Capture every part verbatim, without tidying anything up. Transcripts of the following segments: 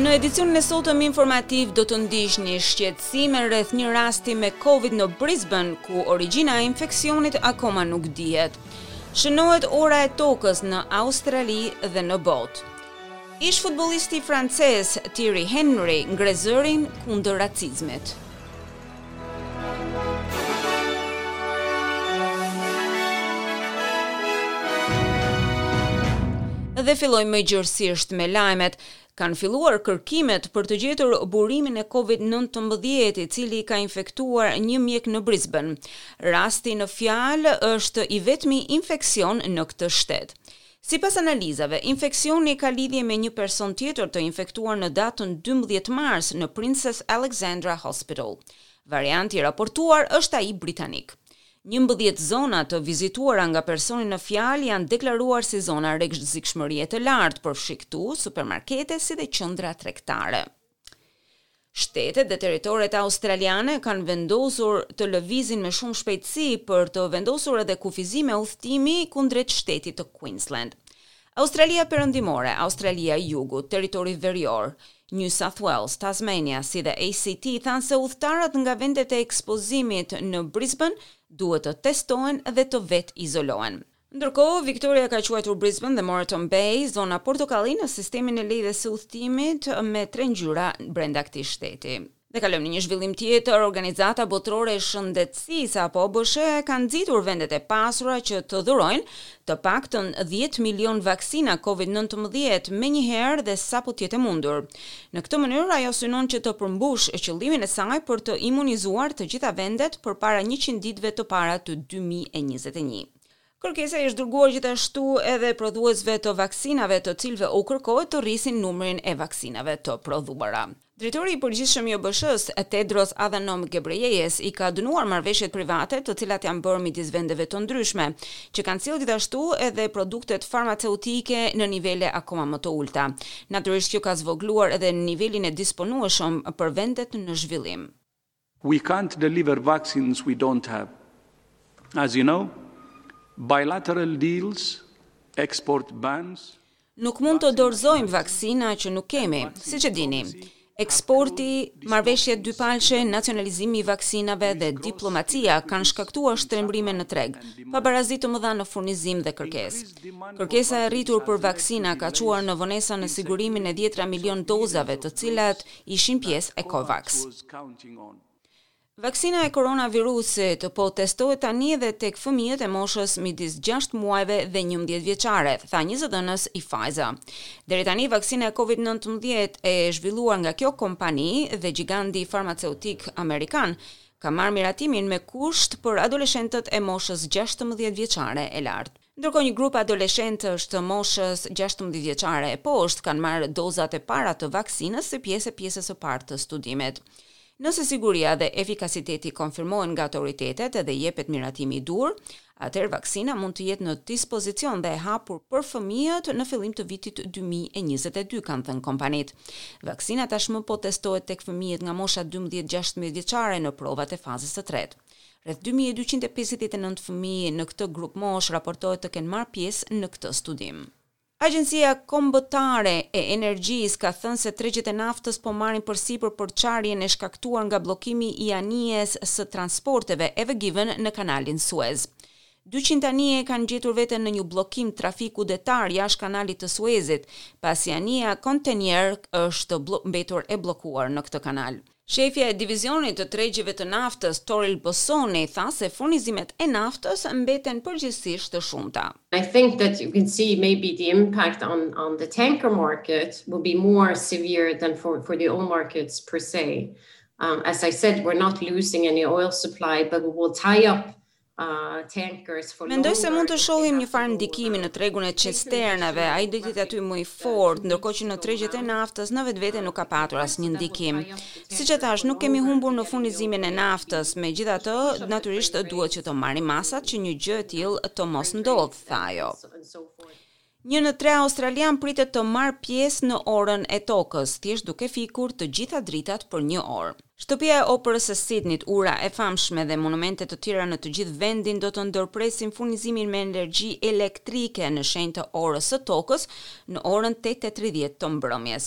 Në edicionin e sotëm informativ do të ndiqni shqetësime rreth një rasti me Covid në Brisbane, ku origjina e infeksionit akoma nuk dihet. Shënohet ora e tokës në Australi dhe në botë. Ish futbollisti francez Thierry Henry ngre zërin kundër racizmit. Dhe fillojmë më gjërësisht me lajmet. Kanë filluar kërkimet për të gjetur burimin e Covid nëntëmbëdhjetë, i cili ka infektuar një mjek në Brisbane. Rasti në fjalë është i vetmi infeksion në këtë shtet. Sipas analizave, infeksioni ka lidhje me një person tjetër të infektuar në datën dymbëdhjetë mars në Princess Alexandra Hospital. Varianti raportuar është ai britanik. njëmbëdhjetë zona të vizituara nga personi në fjalë janë deklaruar si zona rrezikshmërie të lartë, përfshi këtu supermarkete si dhe qendra tregtare. Shtetet dhe territoret australiane kanë vendosur të lëvizin me shumë shpejtësi për të vendosur edhe kufizime udhëtimi kundrejt shtetit të Queensland. Australia Perëndimore, Australia e Jugut, Territori Verior, New South Wales, Tasmania si dhe A C T thanë se udhëtarët nga vendet e ekspozimit në Brisbane duhet të testohen dhe të vetë izolohen. Ndërkohë, Victoria ka quajtur Brisbane dhe Moreton Bay zona portokalli në sistemin e lidhjes së udhëtimit me tre ngjyra brenda këtij shteti. Dhe kalojmë në një zhvillim tjetër, Organizata Botërore e Shëndetësisë apo O B S H ka nxitur vendet e pasura që të dhurojnë të paktën dhjetë milion vaksina Covid nëntëmbëdhjetë menjëherë dhe sapo të jetë mundur. Në këtë mënyrë ajo synon që të përmbush qëllimin e saj për të imunizuar të gjitha vendet përpara njëqind ditëve të para të dy mijë e njëzet e një. Kërkesa është dërguar gjithashtu edhe prodhuesve të vaksinave, të cilëve u kërkohet të rrisin numrin e vaksinave të prodhuara. Drejtori i përgjithshëm i O B S H-s, Tedros Adhanom Ghebreyesus, i ka dënuar marrëveshjet private të cilat janë bërë midis vendeve të ndryshme, që kanë sjellë gjithashtu edhe produktet farmaceutike në nivele akoma më të ulta. Natyrisht kjo ka zvogluar edhe nivelin e disponueshëm për vendet në zhvillim. We can't deliver vaccines we don't have. As you know, bilateral deals, export bans. Nuk mund të dorëzojmë vaksina që nuk kemi, siç e dini. Eksporti, marrëveshjet dypalçe, nacionalizimi i vaksinave dhe diplomacia kanë shkaktuar shtrembrime në treg, pabarazi të mëdha në furnizim dhe kërkesë. Kërkesa e rritur për vaksina ka çuar në vonesën në sigurimin e dhjetra milion dozave, të cilat ishin pjesë e COVAX. Vaksina e koronavirusit po testohet tani edhe tek fëmijët e moshës midis gjashtë muajve dhe njëmbëdhjetë vjeçare, tha një zëdhënës i Pfizer. Deri tani vaksina e Covid nëntëmbëdhjetë e zhvilluar nga kjo kompani dhe giganti farmaceutik amerikan ka marrë miratimin me kusht për adoleshentët e moshës gjashtëmbëdhjetë vjeçare e lartë. Ndërkohë një grup adoleshentësh të moshës gjashtëmbëdhjetë vjeçare e poshtë kanë marrë dozat e para të vaksinës si pjesë e pjesës së parë të studimit. Nëse siguria dhe efikasiteti konfirmohen nga autoritetet dhe jepet miratimi i dur, atëherë vaksina mund të jetë në dispozicion dhe e hapur për fëmijët në fillim të vitit dy mijë e njëzet e dy, kanë thënë kompanitë. Vaksina tashmë po testohet tek fëmijët nga mosha dymbëdhjetë gjashtëmbëdhjetë vjeçare në provat e fazës së tretë. Rreth dy mijë e dyqind e pesëdhjetë e nëntë fëmijë në këtë grup mosh raportohet të kenë marrë pjesë në këtë studim. Agjencia Kombëtare e Energjisë ka thënë se tregjet e naftës po marrin përsipër për çarjen e shkaktuar nga bllokimi i anijes së transporteve Ever Given në kanalin Suez. dyqind anije kanë gjetur veten në një bllokim trafiku detar jashtë kanalit të Suezit, pasi anija kontenier është blo- mbetur e bllokuar në këtë kanal. Shefja e divizionit të tregjeve të naftës, Toril Bosoni, tha se furnizimet e naftës mbeten përgjithsisht të shumta. I think that you can see maybe the impact on, on the tanker market will be more severe than for, for the oil markets per se. Um, as I said, we're not losing any oil supply, but we will tie up uh, tankers for Mendoj se mund të longer. shohim një farë ndikimi në tregun e cisternave, ai do të jetë aty më i fortë, ndërkohë që në tregjet e naftës në vetvete nuk ka patur asnjë ndikim. Siç e thash, nuk kemi humbur në furnizimin e naftës, megjithatë, natyrisht duhet që të marrim masat që një gjë e tillë të mos ndodh, tha ajo. Një në tre australian pritet të marrë pjesë në orën e tokës, thjesht duke fikur të gjitha dritat për një orë. Shtëpia e operës së Sydneyt, ura e famshme dhe monumente të tjera në të gjithë vendin do të ndërpresin furnizimin me energji elektrike në shenjë të orës së tokës në orën tetë e tridhjetë të mbrëmjes.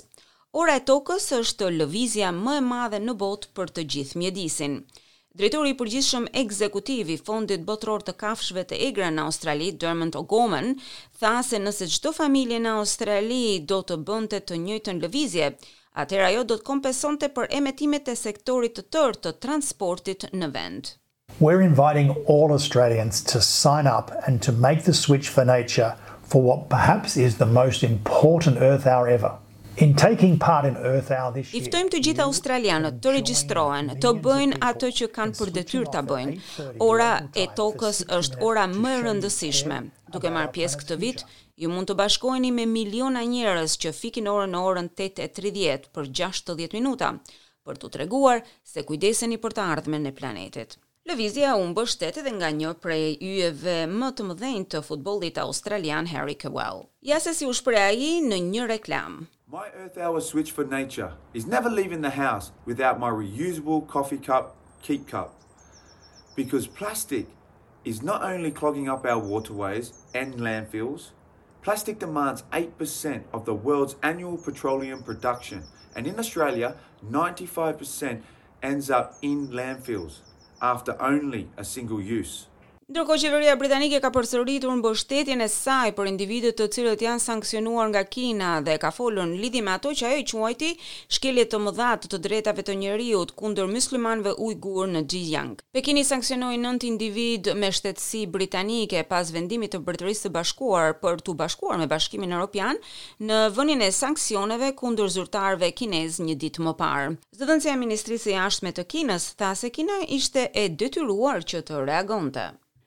Ora e tokës është lëvizja më e madhe në botë për të gjithë mjedisin. Drejtori i përgjithshëm ekzekutiv i Fondit Botëror të Kafshëve të Egra në Australi, Dermot O'Gorman, tha se nëse çdo familje në Australi do të bënte të njëjtën lëvizje, atëherë ajo do të kompensonte për emetimet e sektorit të tërë të transportit në vend. We're inviting all Australians to sign up and to make the switch for nature for what perhaps is the most important Earth Hour ever. In taking part in Earth Hour this year. I ftojmë të gjithë australianët të regjistrohen, të bëjnë atë që kanë për detyrë ta bëjnë. Ora e tokës është ora më e rëndësishme. Duke marrë pjesë këtë vit, ju mund të bashkoheni me miliona njerëz që fikin orën në orën tetë e tridhjetë për gjashtëdhjetë minuta, për t'u treguar se kujdeseni për të ardhmen e planetit. Lëvizja u mbështet edhe nga një prej yjeve më të mëdhenj të futbollit australian, Harry Kewell. Ja se si u shpreh ai në një reklam. My Earth Hour switch for nature is never leaving the house without my reusable coffee cup, keep cup. Because plastic is not only clogging up our waterways and landfills, plastic demands eight percent of the world's annual petroleum production, and in Australia, ninety-five percent ends up in landfills after only a single use. Ndërkohë qeveria britanike ka përsëritur mbështetjen e saj për individët të cilët janë sanksionuar nga Kina dhe ka folur në lidhje me ato që ajo i quajti shkelje të mëdha të drejtave të njerëzit kundër myslimanëve ujgur në Xinjiang. Pekini sanksionoi nëntë individ me shtetësi britanike pas vendimit të Mbretërisë së Bashkuar për t'u bashkuar me Bashkimin Evropian në vënien e sanksioneve kundër zyrtarëve kinezë një ditë më parë. Zëdhënësia e Ministrisë së Jashtme të Kinës tha se Kina ishte e detyruar që të reagonte.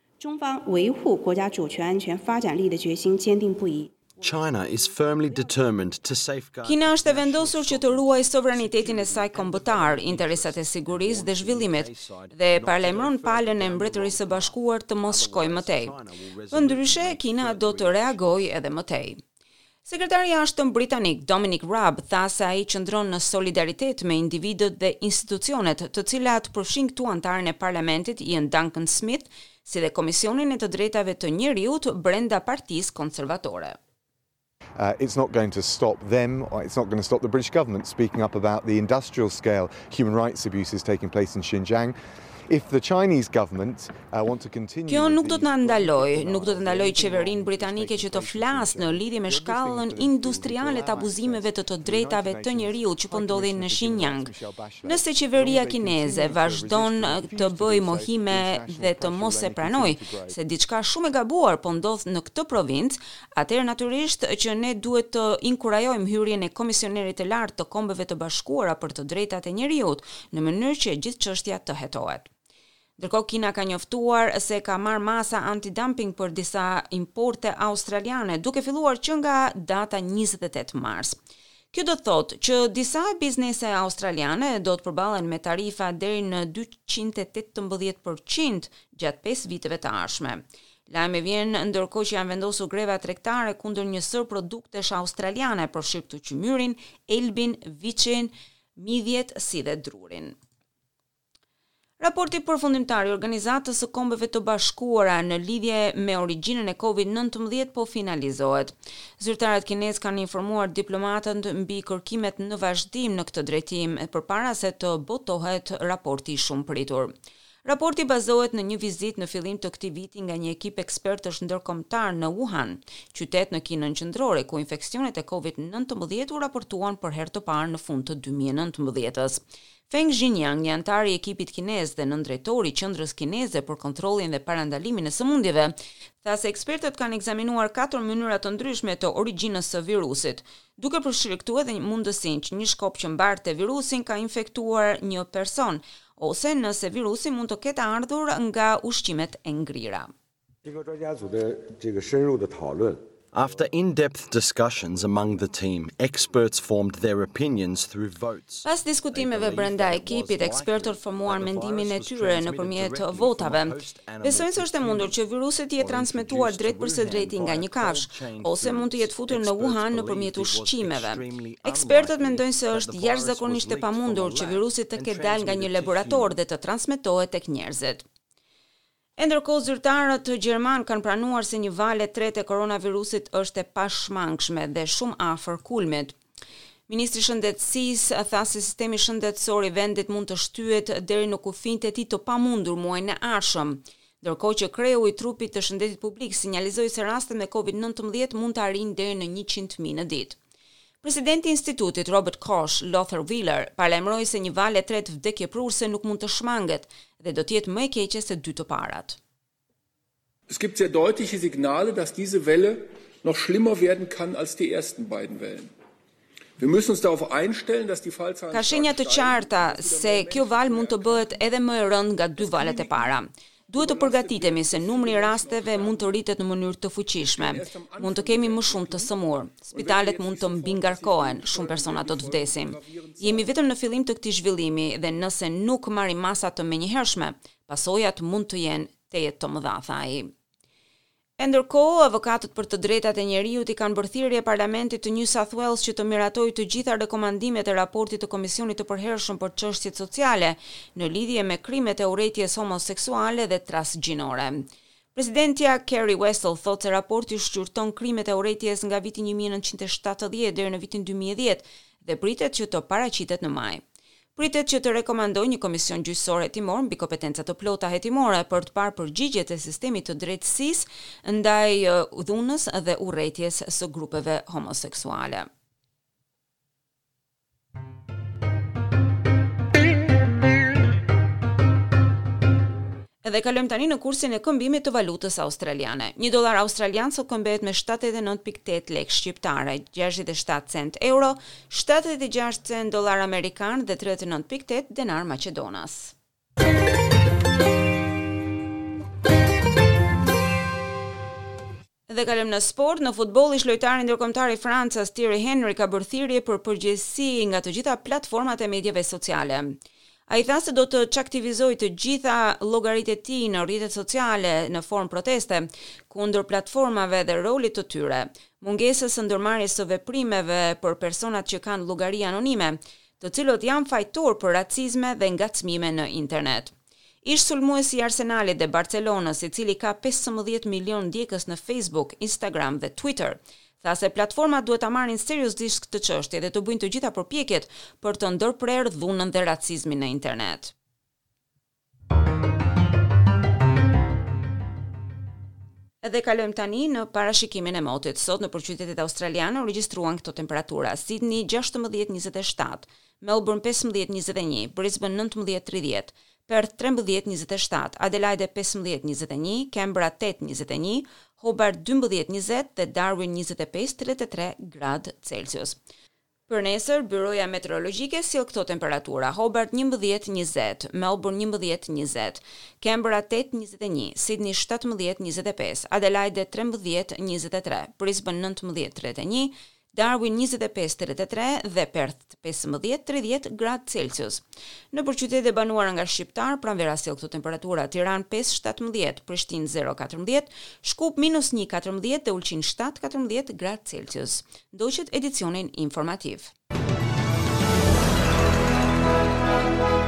China is firmly determined to safeguard. Kina është e vendosur që të ruajë sovranitetin e saj kombëtar, interesat e sigurisë dhe zhvillimit dhe paralajmëron palën e Mbretërisë së Bashkuar të mos shkojë më tej. Përndryshe, Kina do të reagojë edhe më tej. Sekretari i jashtëm britanik Dominic Raab tha se ai qëndron në solidaritet me individët dhe institucionet të cilat përfshin këtu antarën e parlamentit Ian Duncan Smith, si dhe Komisionin e të Drejtave të Njerëzit brenda Partisë Konservatore. Uh, it's not going to stop them, or it's not going to stop the British government speaking up about the industrial scale human rights abuses taking place in Xinjiang. If the Chinese government uh, want to continue. Kjo nuk do të na ndaloj, nuk do të ndaloj qeverinë britanike që të flasë në lidhje me shkallën industriale të abuzimeve të të drejtave të njerëzit që po ndodhin në Xinjiang. Nëse qeveria kineze vazhdon të bëjë mohime dhe të mos e pranoj se diçka shumë e gabuar po ndodh në këtë provincë, atëherë natyrisht që ne duhet të inkurajojmë hyrjen e komisionerit të lartë të Kombeve të Bashkuara për të drejtat e njerëzit në mënyrë që gjithë çështja të hetohet. Ndërkohë Kina ka njoftuar se ka marrë masa antidumping për disa importe australiane, duke filluar që nga data njëzet e tetë mars. Kjo do të thotë që disa biznese australiane do të përballen me tarifa deri në dyqind e tetëmbëdhjetë përqind gjatë pesë viteve të ardhshme. Lajmi vjen ndërkohë që janë vendosur greva tregtare kundër një sër produktesh australiane, përfshirë këtu qymyrin, elbin, viçin, midhjet si dhe drurin. Raporti përfundimtar i Organizatës së Kombeve të Bashkuara në lidhje me origjinën e kovid nëntëmbëdhjetë po finalizohet. Zyrtarët kinezë kanë informuar diplomatët mbi kërkimet në vazhdim në këtë drejtim përpara se të botohet raporti i shumë pritur. Raporti bazohet në një vizitë në fillim të këtij viti nga një ekip ekspertësh ndërkombëtar në Wuhan, qytet në Kinën qendrore ku infeksionet e kovid nëntëmbëdhjetë u raportuan për herë të parë në fund të dy mijë e nëntëmbëdhjetës. Feng Jinyang, një antar i ekipit kinez dhe nëndrejtori i qendrës kineze për kontrollin dhe parandalimin e sëmundjeve, tha se ekspertët kanë ekzaminuar katër mënyra të ndryshme të origjinës së virusit, duke përfshirë këtu edhe mundësinë që një shkop që mbarte virusin ka infektuar një person, ose nëse virusi mund të ketë ardhur nga ushqimet e ngrira. After in-depth discussions among the team, experts formed their opinions through votes. Pas diskutimeve brenda ekipit, ekspertët formuan mendimin e tyre nëpërmjet votave. Besojnë se është e mundur që virusi të jetë transmetuar drejt për së drejti nga një kafshë, ose mund të jetë futur në Wuhan nëpërmjet ushqimeve. Ekspertët mendojnë se është jashtëzakonisht e pamundur që virusi të ketë dalë nga një laborator dhe të transmetohet tek njerëzit. E ndërkohë zyrtarët gjerman kanë pranuar se një valë e tretë e koronavirusit është e pashmangshme dhe shumë afër kulmit. Ministri i Shëndetësisë tha se sistemi shëndetësor i vendit mund të shtyhet deri në kufijtë e tij të pamundur muajin e ardhshëm, ndërkohë që kreu i trupit të shëndetit publik sinjalizoi se rastet me covid nineteen mund të arrijnë deri në njëqind mijë në ditë. Presidenti i institutit Robert Koch, Lothar Wieler, paralajmëroi se një valë e tretë vdekjeprurse nuk mund të shmanget dhe do të jetë më e keqe se dy të parat. Es gibt sehr deutliche Signale, dass diese Welle noch schlimmer werden kann als die ersten beiden Wellen. Wir müssen uns darauf einstellen, dass die Fallzahlen Ka shenja të qarta se kjo valë mund të bëhet edhe më e rëndë nga dy valet e para. Duhet të përgatitemi se numri i rasteve mund të rritet në mënyrë të fuqishme. Mund të kemi më shumë të sëmurë. Spitalet mund të mbingarkohen, shumë persona do të vdesin. Jemi vetëm në fillim të këtij zhvillimi dhe nëse nuk marrim masa të menjëhershme, pasojat mund të jenë të jetë të mëdha, tha ai. E ndërkohë, avokatët për të drejtat e njerëzit i kanë bërë thirrje parlamentit të New South Wales që të miratojë të gjitha rekomandimet e raportit të Komisionit të Përhershëm për Çështjet Sociale në lidhje me krimet e urrejtjes homoseksuale dhe transgjinore. Presidentja Kerry Wessel thotë se raporti shqyrton krimet e urrejtjes nga viti një mijë e nëntëqind e shtatëdhjetë deri në vitin dy mijë e dhjetë dhe pritet që të paraqitet në maj. Pritet që të rekomandojë një komision gjyqësor hetimor mbi kompetenca të plota hetimore për të parë përgjigjet e sistemit të drejtësisë ndaj dhunës dhe urrejtjes së grupeve homoseksuale. Edhe kalojmë tani në kursin e këmbimit të valutës australiane. Një dollar australian sot këmbet me shtatëdhjetë e nëntë pikë tetë lekë shqiptare, gjashtëdhjetë e shtatë cent euro, shtatëdhjetë e gjashtë cent dollar amerikan dhe tridhjetë e nëntë pikë tetë denar maqedonas. Dhe kalojmë në sport, në futboll ish lojtari ndërkombëtar i Francës Thierry Henry ka bërë thirrje për përgjegjësi nga të gjitha platformat e medjave sociale. A i tha se do të çaktivizojë të gjitha llogaritë e tij në rrjetet sociale në formë proteste kundër platformave dhe rolit të tyre, mungesës së ndërmarrjes së veprimeve për personat që kanë llogari anonime, të cilët janë fajtor për racizme dhe ngacmime në internet. Ish sulmuesi i Arsenalit dhe Barcelonës, i cili ka pesëmbëdhjetë milion ndjekës në Facebook, Instagram dhe Twitter, tha se platformat duhet ta marrin seriozisht këtë çështje dhe të bëjnë të gjitha përpjekjet për të ndërprerë dhunën dhe racizmin në internet. Edhe kalojmë tani në parashikimin e motit. Sot në qytetet australiane u regjistruan këto temperatura: Sydney gjashtëmbëdhjetë njëzet e shtatë, Melbourne pesëmbëdhjetë njëzet e një, Brisbane nëntëmbëdhjetë tridhjetë, Perth trembëdhjetë njëzet e shtatë, Adelaide pesëmbëdhjetë njëzet e një, Canberra tetë njëzet e një, Hobart dymbëdhjetë njëzet dhe Darwin njëzet e pesë tridhjetë e tre gradë Celsius. Për nesër, Byroja Meteorologjike sjell këto temperatura: Hobart njëmbëdhjetë njëzet, Melbourne njëmbëdhjetë njëzet, Canberra tetë njëzet e një, Sydney shtatëmbëdhjetë njëzet e pesë, Adelaide trembëdhjetë njëzet e tre, Brisbane nëntëmbëdhjetë tridhjetë e një, Darwin njëzet e pesë tridhjetë e tre dhe Perth pesëmbëdhjetë tridhjetë gradë Celsius. Në përqytetet e banuara nga shqiptar, pranvera sjell këto temperatura: Tiranë pesë shtatëmbëdhjetë, Prishtinë zero katërmbëdhjetë, Shkup minus një katërmbëdhjetë dhe Ulqin shtatë katërmbëdhjetë gradë Celsius. Ndoqët edicionin informativ.